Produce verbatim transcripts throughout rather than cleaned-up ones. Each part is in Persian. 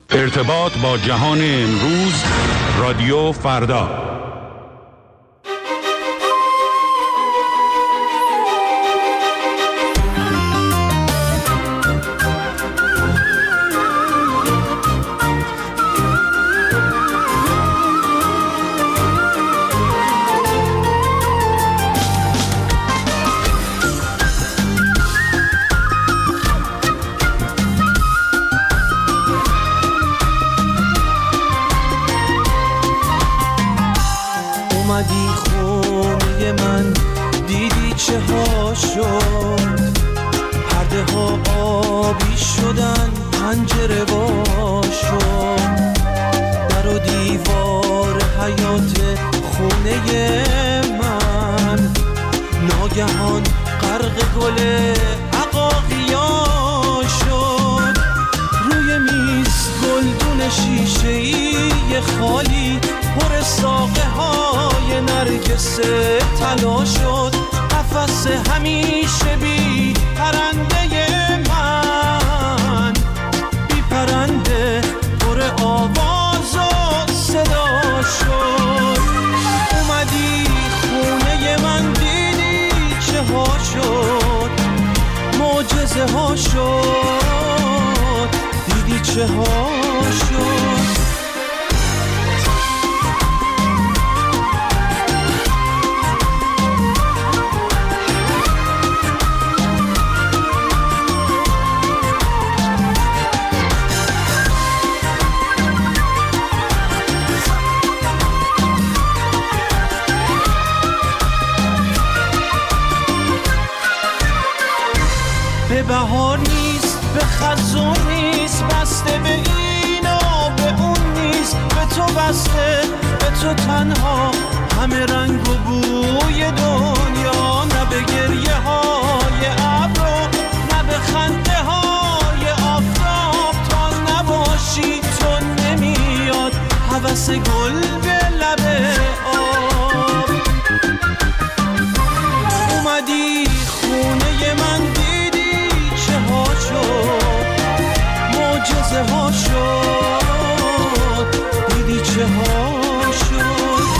ارتباط با جهان امروز، رادیو فردا. اومدی خونه من، دیدی چه ها شد، پرده ها آبی شدن، پنجره وا شد، در و دیوار حیات خونه من ناگهان غرق گل عقاقیا شد. روی میز گلدون شیشه‌ای خالی پر ساقه های نرگس طلا شد. قفس همیشه بی پرنده من، بی پرنده پر آواز و صدا شد. اومدی خونه من، دیدی چه ها شد، معجزه ها شد، دیدی چه ها شد. به بهار نیست، به خزون نیست، بسته به این و به اون نیست، به تو بسته، به تو تنها، همه رنگ و بوی دنیا. نه به گریه های ابرو، نه به خنده های آفتاب، تا نباشی تو نمیاد هوس گل به لب آب. اومدی خونه من، معجزه ها شد، دیدی چه ها شد.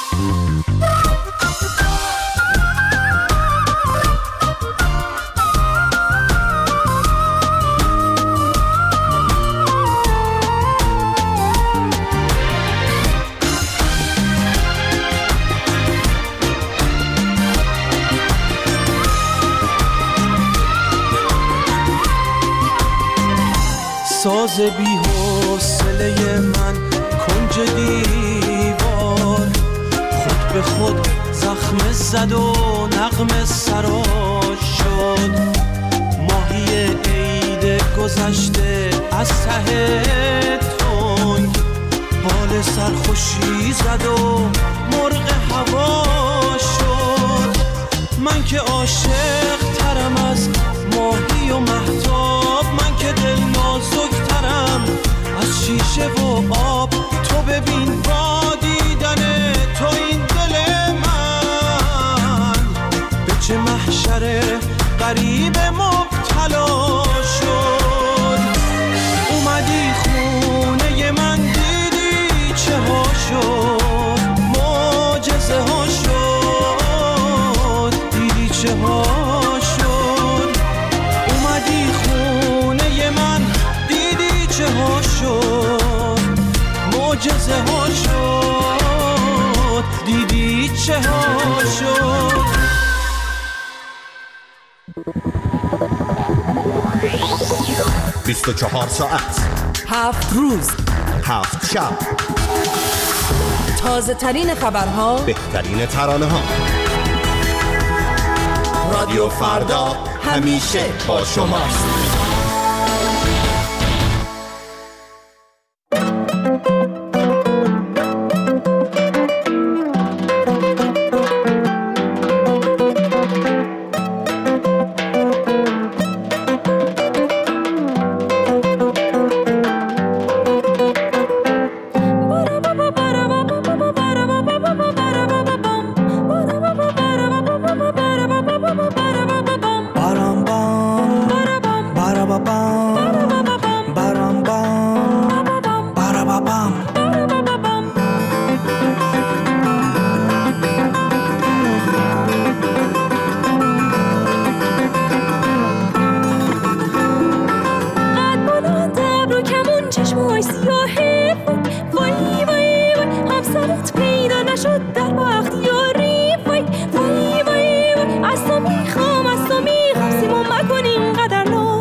ساز بی حوصله من کنج دیوار، خود به خود زخم زد و نغمه سراش شد. ماهی عید گذشته از ته تنگ، بال سرخوشی زد و مرغ هوا شد. من که عاشق ترم از ماهی و مهتاب، من که دل نازک ترم از شیشه و آب. تو ببین با دیدن تو این دل من به چه محشر غریب مبتلا شد. اومدی خونه من، دیدی چه ها شد، معجزه ها شد، دیدی چه ها شد. اومدی خونه من، دیدی چه ها شد، معجزه ها شد، دیدی چه ها شد. بیست و چهار ساعت، هفت روز، هفت شب، تازه ترین خبرها، بهترین ترانه ها. رادیو فردا همیشه با شماست. برام بام اون چشمای سیاهه، وای وای وای همسرت پیدا نشد در وقت یاری، وای وای وای وای از تو میخوام از تو میخوام سیمون مکن اینقدر ناز.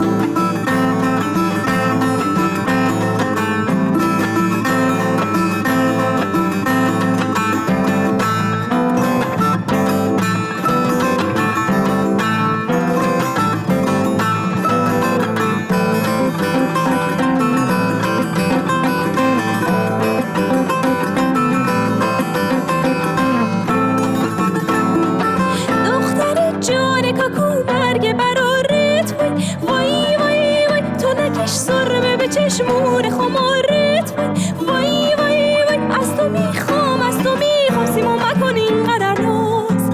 چشمون خمارت وای وای وای از تو میخوام از تو میخوام سیمون مکن اینقدر ناز.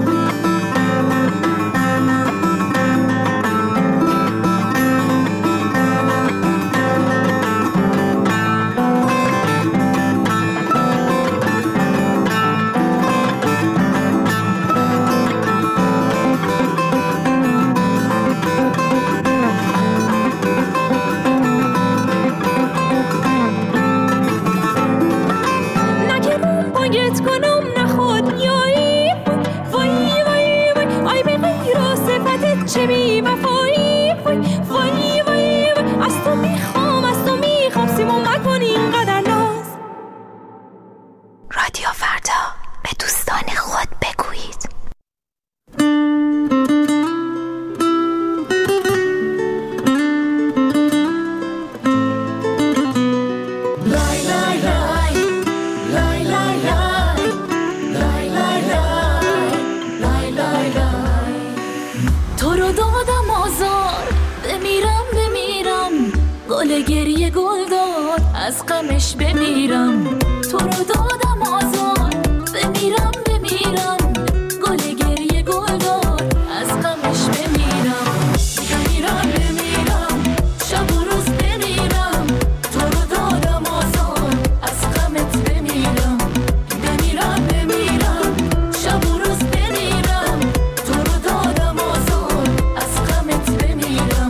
چه بی وفایی وای وای وای از تو میخوام از تو میخوام سیمون مکن اینقدر ناز. رادیو فردا، به دوستان خود بگویید. گریه گل داد از غمش بمیرم، تو رو دادم آزار بمیرم بمیرم، گل گریه گل داد از غمش بمیرم، بمیرم بمیرم شب و روز بمیرم، تو رو دادم آزار از غمت بمیرم، بمیرم بمیرم شب و روز بمیرم، تو رو دادم آزار از غمت بمیرم.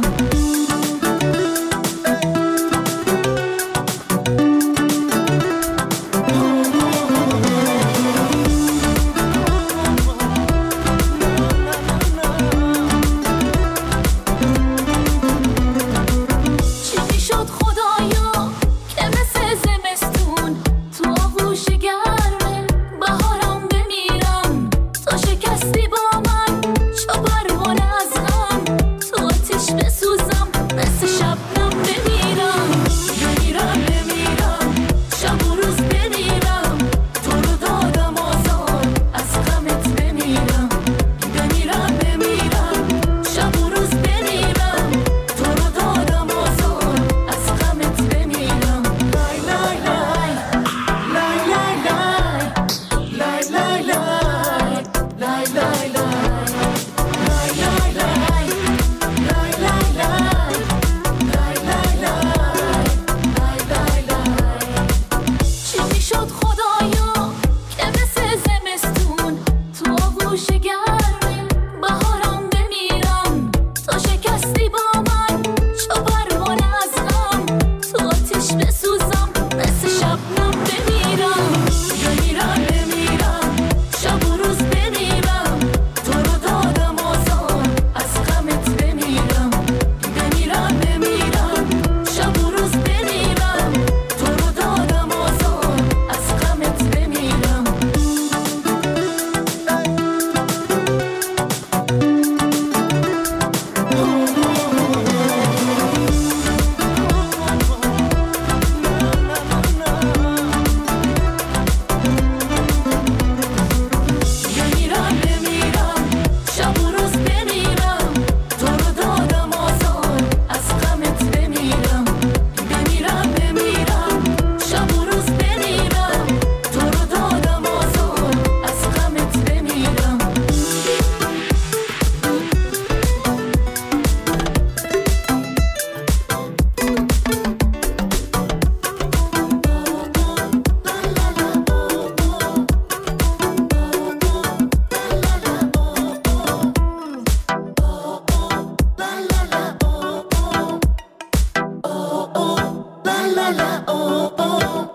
لا لا او او.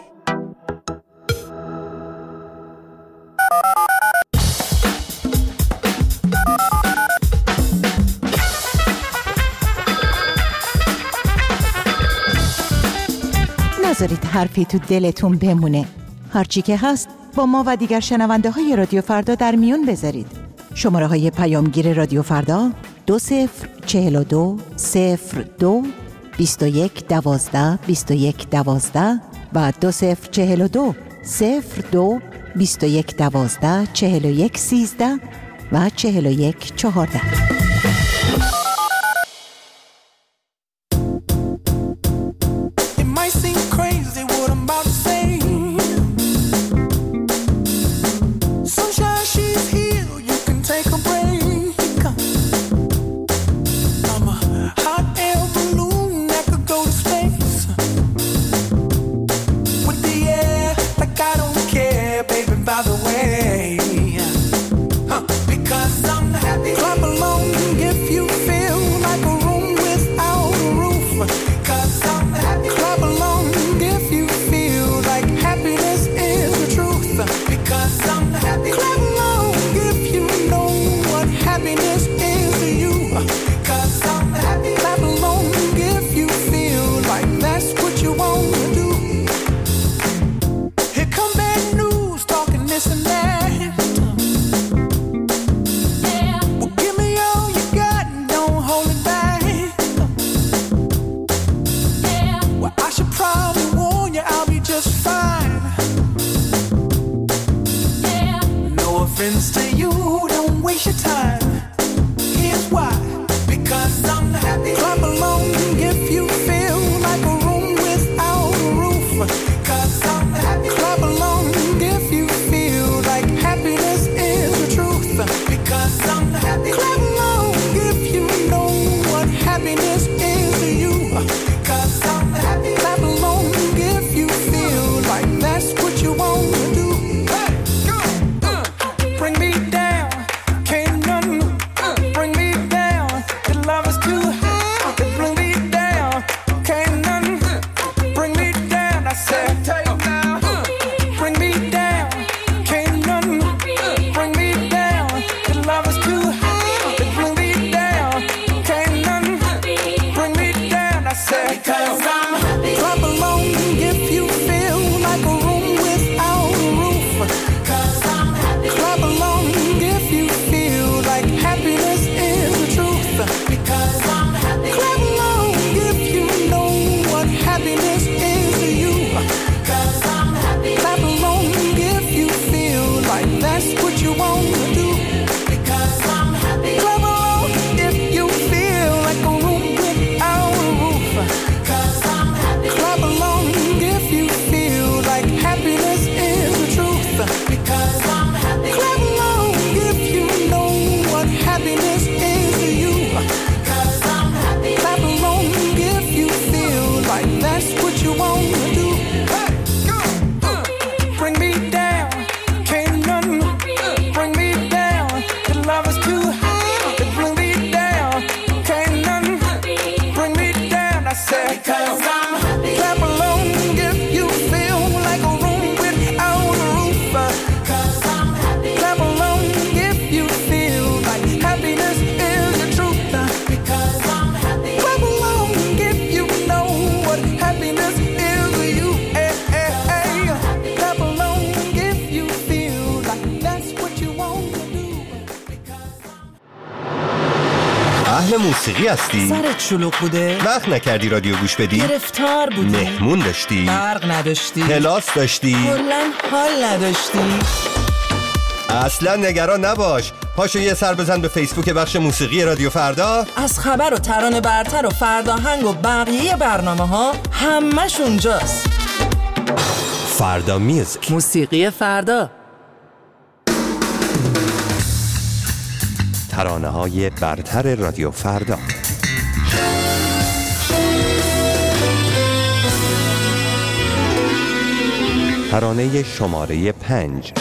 نذارید حرفی تو دلتون بمونه. هرچی که هست با ما و دیگر شنونده های رادیو فردا در میون بذارید. شماره های پیامگیر رادیو فردا دو صفر چهل و دو صفر دو بیست و یک دوازده بیست و یک دوازده و دو صفر چهل و دو صفر دو بیست و یک دوازده چهل و یک سیزده و چهل و یک چهارده. موسیقی هستی؟ سرت شلوغ بوده؟ وقت نکردی رادیو گوش بدی؟ گرفتار بودی؟ مهمون داشتی؟ برق نداشتی؟ کلاس داشتی؟ کلاً حال نداشتی؟ اصلا نگران نباش، پاشو یه سر بزن به فیسبوک بخش موسیقی رادیو فردا. از خبر و ترانه برتر و فرداهنگ و بقیه برنامه ها همش اونجاست. فردا میوزیک، موسیقی فردا، ترانه های برتر رادیو فردا. ترانه شماره پنج.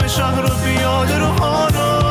شهر و پیاده رو ها رو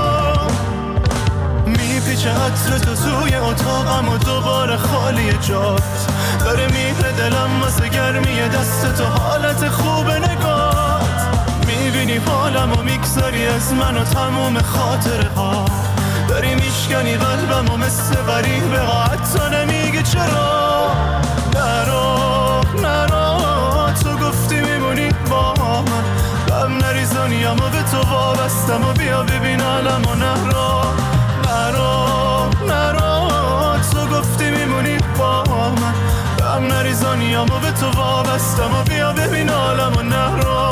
میپیچه عطر تو توی اتاقم و دوباره خالی جات داره میره دلم واسه گرمی دست تو حالت خوب نگات میبینی حالم و میگذاری از من و تموم خاطره ها داری میشکنی قلبم و مثل غریبه ها حتی نمیگی چرا نرو نرو تو گفتی میمونی با من غم نریزانیم و به تو وابستم و بیا ببین عالم و نرو نرو نرو تو گفتی میمونی با من غم نریزانیم و به تو وابستم و بیا ببین عالم و نرو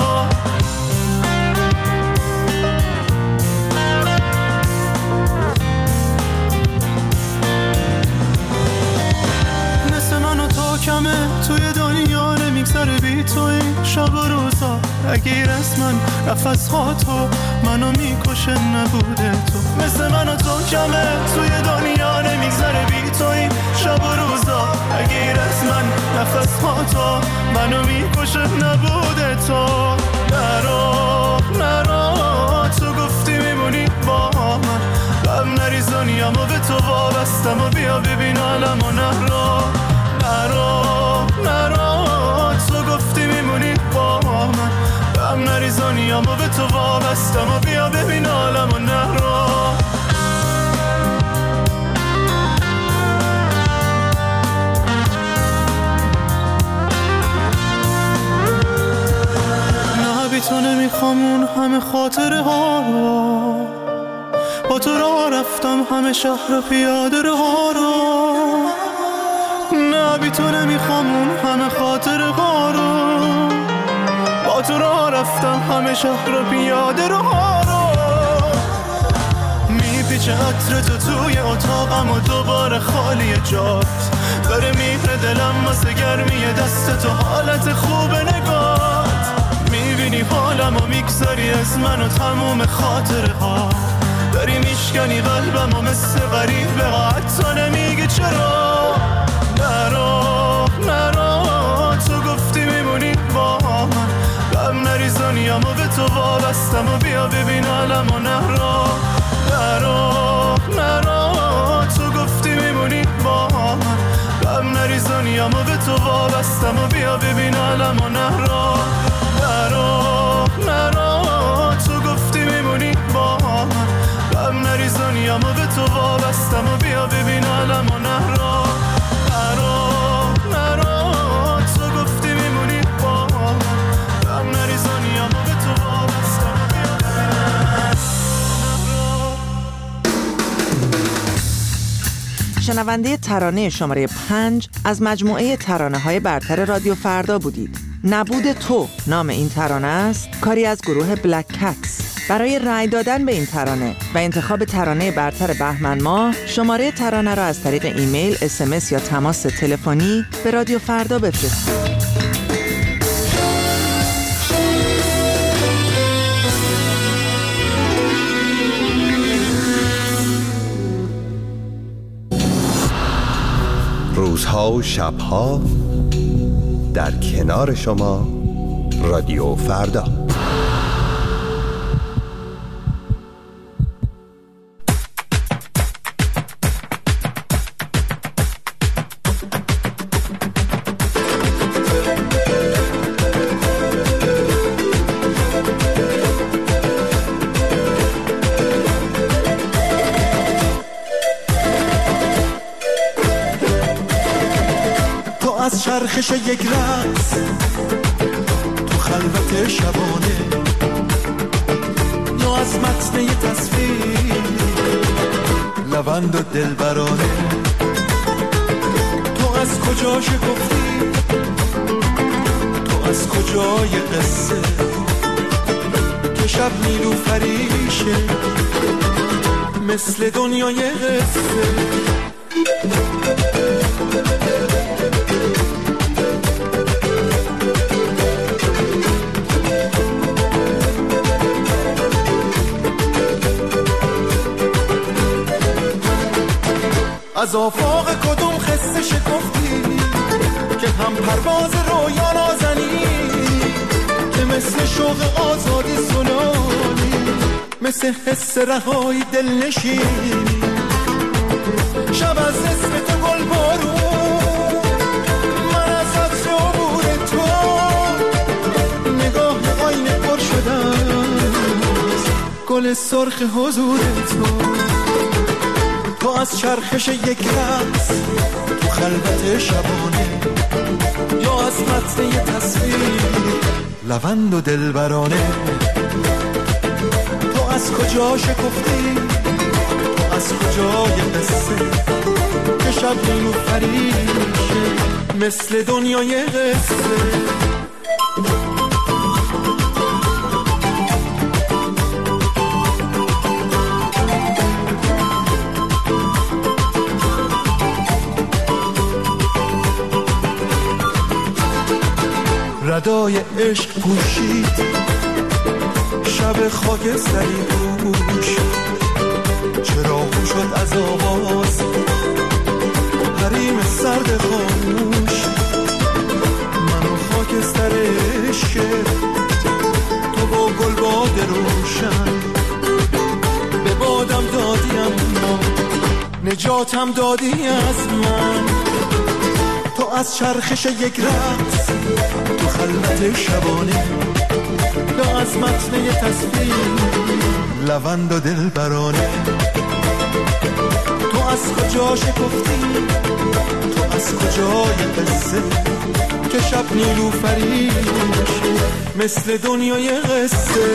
کمه توی دنیا نمیگذره بی توی شب و روزا اگه از من نفس ها تو منو میکشه نبوده تو مثل من و تو کمه توی دنیا نمیگذره بی توی شب و روزا اگه از من نفس ها تو منو میکشه نبوده تو نرو نرو تو گفتی میمونی با من غم نریزانیم و به تو وابستم و بیا ببین عالم و نرو نرو نرو تو گفتی میمونی با من غم نریزانیم و به تو وابستم و بیا ببین عالم و نرو نه بی تو نمیخوام اون همه خاطره ها رو با تو راه رفتم همه شهر و پیاده رو ها رو نه بی تو نمیخوام اون همه خاطره ها رو با تو راه رفتم همه شهر و پیاده رو ها رو میپیچه عطر تو توی اتاقم و دوباره خالی جات داره میره دلم واسه گرمی دست تو حالت خوب نگات میبینی حالم و میگذاری از من و تموم خاطره ها داری میشکنی قلبم و مثل غریبه ها حتی نمیگی چرا نرو نرو تو گفتی میمونی با من غم نریزانیم و به تو وابستم و بیا ببین عالم و نرو نرو نرو تو گفتی میمونی با من غم نریزانیم و به تو وابستم و بیا ببین عالم و نرو نرو نرو تو گفتی میمونی با من غم نریزانیم و به تو وابستم و بیا ببین عالم و نرو نرو نرو تو گفتی میمونی با من غم نریزانیم و به تو وابستم و بیا ببین شنونده ترانه شماره پنج از مجموعه ترانه های برتر رادیو فردا بودید. نبود تو نام این ترانه است، کاری از گروه بلک کتس. برای رأی دادن به این ترانه و انتخاب ترانه برتر بهمن ماه شماره ترانه را از طریق ایمیل، اس ام اس یا تماس تلفنی به رادیو فردا بفرستید. روزها و شبها در کنار شما رادیو فردا. از چرخش یک رقص تو خلوت شبانه یا از متن یه تصویر لبند و دلبرانه تو از کجا شکفتی تو از کجای قصه که شب نیلوفریشه مثل دنیای قصه از آفاق کدوم خسته شکفتی که هم پرواز رویا نازنی که مثل شوق آزادی سنانی مثل حس رهایی دلنشینی، شب از اسم تو گل بارون، من از عطر عبور تو، نگاه آینه پر شدم گل سرخ حضور تو. تو از چرخش یک رقص تو خلوت شبانه، یا از متن یه تصویر لوند و دلبرانه. تو از کجا شکفتی، تو از کجای قصه که شب نیلوفریشه مثل دنیای قصه. ردای عشق پوشید شب خاکستری پوش، چراغ شد از آواز حریم سرد خاموش. من و خاکستر عشق تو با گل باد روشن، به بادم دادی اما نجاتم دادی از من. تو از چرخش یک رقص تو خلوت شبانه، یا از متن یه تصویر لوند و دلبرانه. تو از کجا شکفتی، تو از کجای قصه که شب نیلوفریشه مثل دنیای قصه.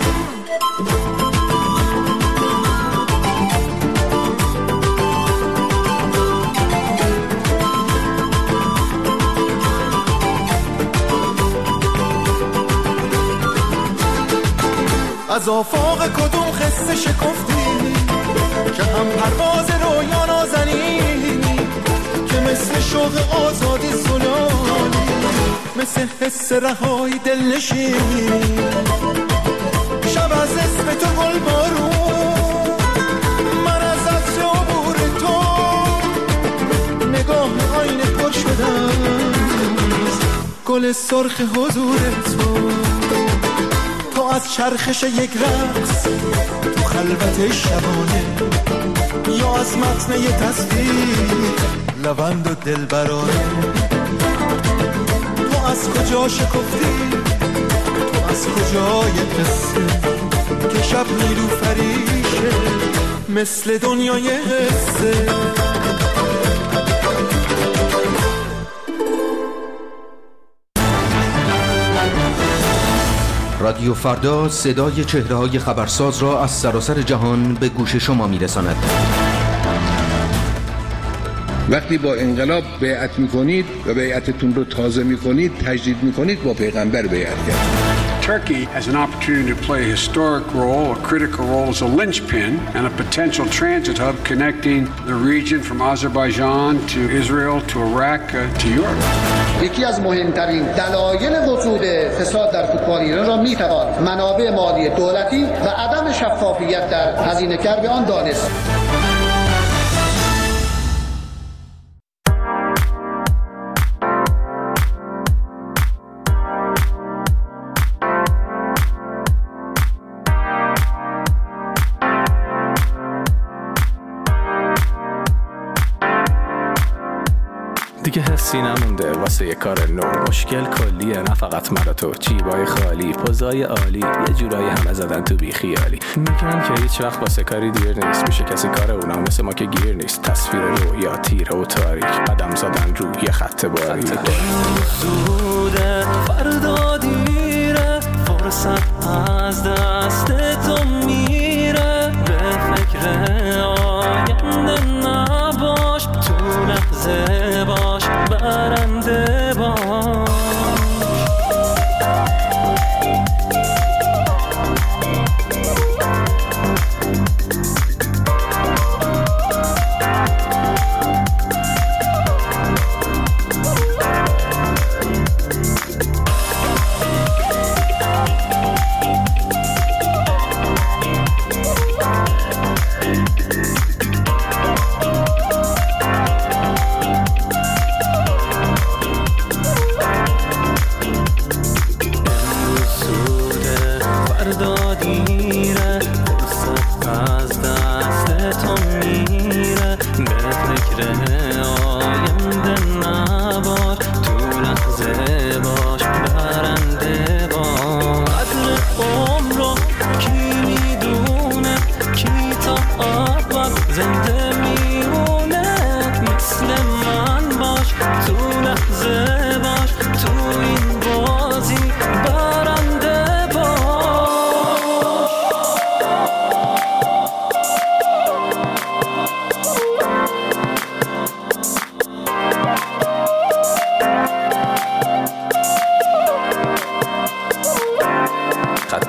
از آفاق کدوم خسته شکفتی که هم پرواز رویا نازنی، که مثل شوق آزادی زلالی، مثل حس رهایی دلنشینی، شب از اسم تو گل بارون، من از عطر عبور تو، نگاه آینه پر شدم گل سرخ حضور تو. تو از چرخش یک رقص تو خلوت شبانه، یا از متن یه تصویر لوند و دلبرانه. تو از کجا شکفتی، تو از کجای قصه که شب نیلوفریشه مثل دنیای قصه. رادیو فردا صدای چهره‌های خبرساز را از سراسر جهان به گوش شما می‌رساند. وقتی با انقلاب بیعت می‌کنید و بیعتتون رو تازه می‌کنید، تجدید می‌کنید، با پیغمبر بیعت کرد. Turkey has an opportunity to play a historic role, a critical role as a linchpin and a potential transit hub connecting the region from Azerbaijan to Israel to Iraq uh, to Europe. یکی از مهمترین دلایل وجود فساد در فوتبال ایران را میتوان منابع مالی دولتی و عدم شفافیت در هزینه‌کرد آن دانست. دیگه حسی نمونده واسه یه کار نو، مشکل کلیه نه فقط مرا تو، جیبای خالی، پوزای عالی، یه جورایی همه زدن تو بی خیالی. میگن که هیچ وقت واسه کاری دیر نیست، میشه کسی کار اونا مثل ما که گیر نیست. تصویر رویا تیره و تاریک، قدم زدن رو یه خط باریک. زوده فردا دیره، فرصت از دست تو میره، به فکر آینده نباش، تو لحظه باش برنده باش.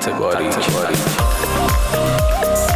خط باریک.